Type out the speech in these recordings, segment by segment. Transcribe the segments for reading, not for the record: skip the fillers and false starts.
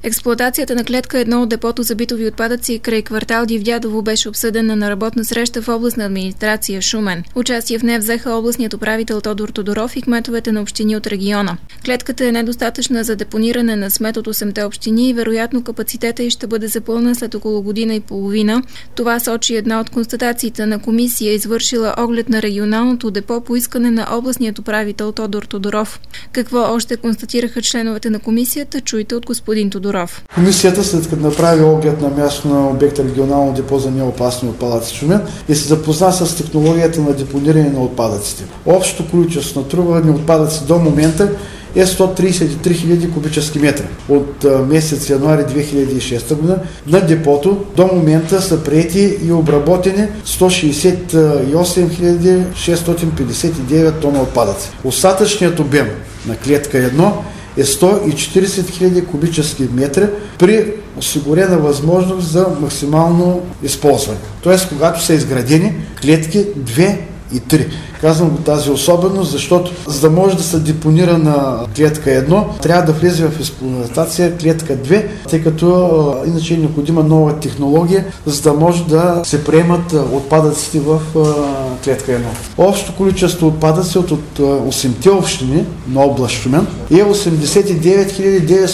Експлоатацията на клетка 1 от депото за битови отпадъци край квартал Дивдядово беше обсъдена на работна среща в областна администрация Шумен. Участие в нея взеха областният управител Тодор Тодоров и кметовете на общини от региона. Клетката е недостатъчна за депониране на смет от 8-те общини и вероятно капацитета й ще бъде запълнен след около година и половина. Това сочи една от констатациите на комисия, извършила оглед на регионалното депо по искане на областният управител Тодор Тодоров. Какво още констатираха членовете на комисията, чуйте от господин Тодоров. Комисията, след като направи оглед на място на обекта регионално депо за неопасни отпадъци Шумен и се запозна с технологията на депониране на отпадъците. Общото количество на трупани отпадъци до момента е 133 000 кубически метра. От месец януари 2006 година на депото до момента са приети и обработени 168 659 тона отпадъци. Остатъчният обем на клетка 1 е 140 000 кубически метра при осигурена възможност за максимално използване. Тоест, когато са изградени клетки 2 и 3. Казвам го тази особеност, защото за да може да се депонира на клетка 1, трябва да влезе в експлоатация клетка 2, тъй като иначе е необходима нова технология, за да може да се приемат отпадъците в клетка 1. Общото количество отпадъци от 8-те общини на област Шумен е 89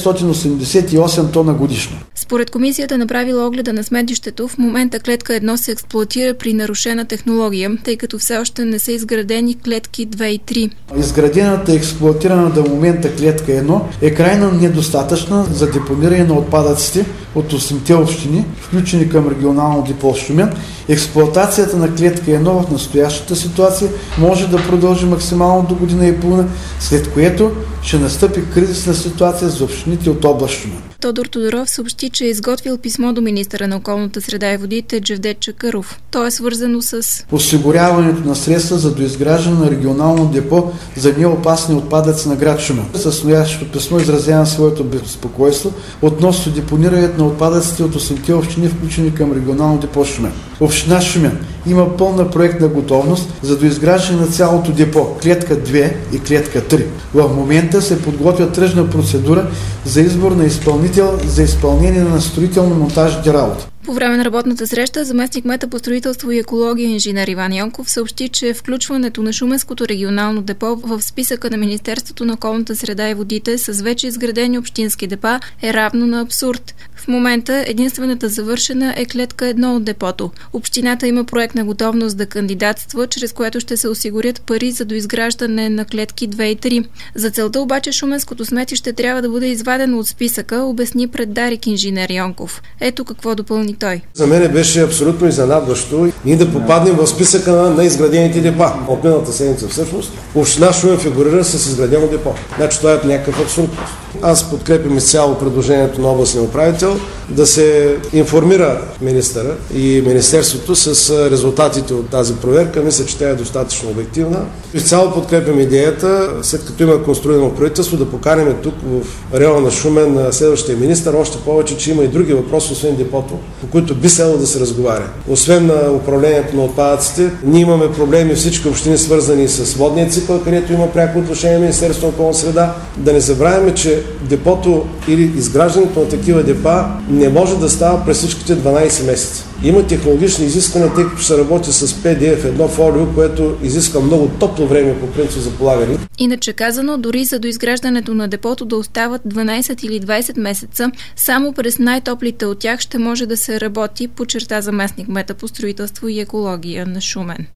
988 тона годишно. Според комисията, направила огледа на сметището, в момента клетка 1 се експлоатира при нарушена технология, тъй като все още не са изградени клетки 2 и 3. Изградената и експлоатирана до момента клетка 1 е крайно недостатъчна за депониране на отпадъците от 8-те общини, включени към регионално депо Шумен. Експлоатацията на клетка 1 в настоящата ситуация може да продължи максимално до година и половина, след което ще настъпи кризисна ситуация за общините от област Шумен. Тодор Тодоров съобщи, че е изготвил писмо до министъра на околната среда и водите Джевдет Чакъров. То е свързано с осигуряването на средства за доизграждане на регионално депо за неопасни отпадъци на град Шумен. С настоящото писмо изразявам своето безпокойство относно депонирането на отпадъците от 8-те общини, включени към регионално депо Шумен. Община Шумен има пълна проектна готовност за доизграждане на цялото депо, клетка 2 и клетка 3. В момента се подготвя тръжна процедура за избор на изпълнител за изпълнение на строително-монтажните работи. По време на работната среща заместник-кмета по строителство и екология инженер Иван Йонков съобщи, че включването на Шуменското регионално депо в списъка на Министерството на околната среда и водите с вече изградени общински депа е равно на абсурд. В момента единствената завършена е клетка 1 от депото. Общината има проектна готовност да кандидатства, чрез което ще се осигурят пари за доизграждане на клетки 2 и 3. За целта обаче Шуменското сметище трябва да бъде извадено от списъка, обясни пред Дарик инженер Йонков. Ето какво допълни той. За мен беше абсолютно изненадващо ние да попаднем в списъка на изградените депа. От миналата седмица всъщност община Шумен фигурира с изградено депо. Значи това е някакъв абсурд. Аз подкрепям изцяло предложението на областния управител да се информира министъра и министерството с резултатите от тази проверка. Мисля, че тя е достатъчно обективна. Изцяло подкрепям идеята, след като има конструирано правителство, да поканим тук в района на Шумен на следващия министър, още повече, че има и други въпроси, освен депото, по които би следвало да се разговаря. Освен на управлението на отпадъците, ние имаме проблеми всички общини, свързани с водния цикъл, където има пряко отношение на Министерството на околната среда. Да не забравяме, че депото или изграждането на такива депа не може да става през всичките 12 месеца. Има технологични изисквания, тъй като се работи с PDF-1 фолио, което изисква много топло време по принцип за полагане. Иначе казано, дори за доизграждането на депото да остават 12 или 20 месеца, само през най-топлите от тях ще може да се работи, подчерта заместник-кмета по строителство и екология на Шумен.